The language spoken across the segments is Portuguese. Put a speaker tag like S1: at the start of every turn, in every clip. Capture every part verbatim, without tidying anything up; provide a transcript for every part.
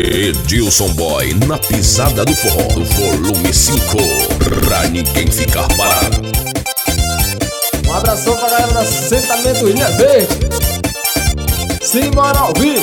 S1: Edilson Boy na pisada do forró, volume cinco, pra ninguém ficar parado.
S2: Um abração pra galera do assentamento Ilha Verde. Simbora ao vivo.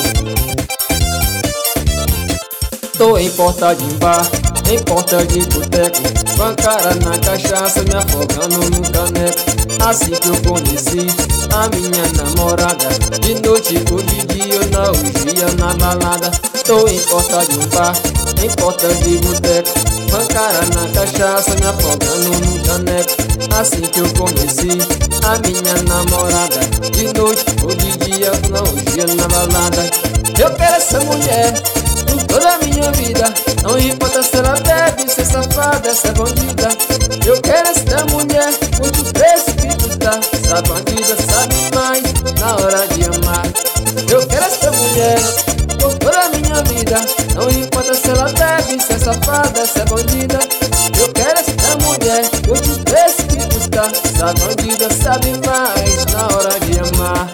S2: Tô em porta de bar, em porta de boteco, com a cara na cachaça, me afogando no caneco. Assim que eu conheci a minha namorada, de noite ou de dia eu na orgia, na balada. Tô em porta de bar, em porta de boteco, com a cara na cachaça, me afogando no caneco. Assim que eu conheci a minha namorada, de noite ou de dia na orgia, na balada. Eu quero essa mulher por toda a minha vida, não importa se ela deve ser safada, essa bandida. Eu quero essa mulher, muito preço que custa. Essa bandida sabe mais na hora de amar. Eu quero essa mulher por toda a minha vida, não importa se ela deve ser safada, essa bandida. Eu quero essa mulher, muito preço que custa. Essa bandida sabe mais na hora de amar.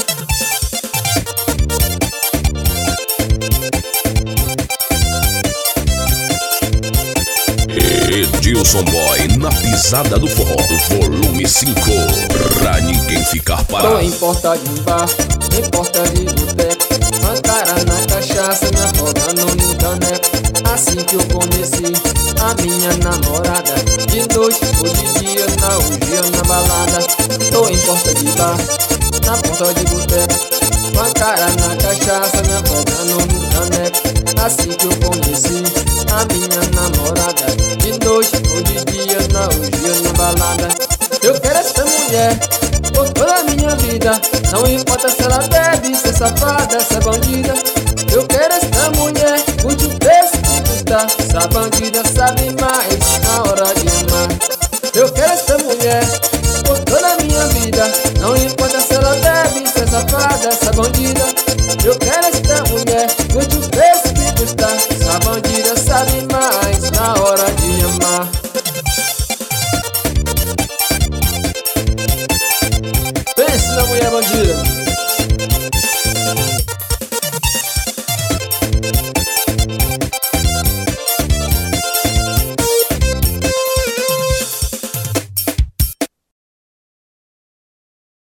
S1: Edilson Boy na pisada do forró, volume cinco, pra ninguém ficar parado.
S2: Tô em porta de bar, em porta de boteco, com a cara na cachaça, me afogando no caneco. Assim que eu conheci a minha namorada, de noite ou de dia na orgia, na balada. Tô em porta de bar, na porta de boteco, com a cara na cachaça, me afogando no caneco. Assim que eu conheci a minha namorada, de noite ou de dia na orgia, na balada. Eu quero essa mulher por toda a minha vida, não importa se ela deve ser safada, essa bandida. Eu quero essa mulher, muito preço que custa. Essa bandida sabe mais na hora de amar. Eu quero essa mulher por toda a minha vida, não importa se ela deve ser safada, essa bandida.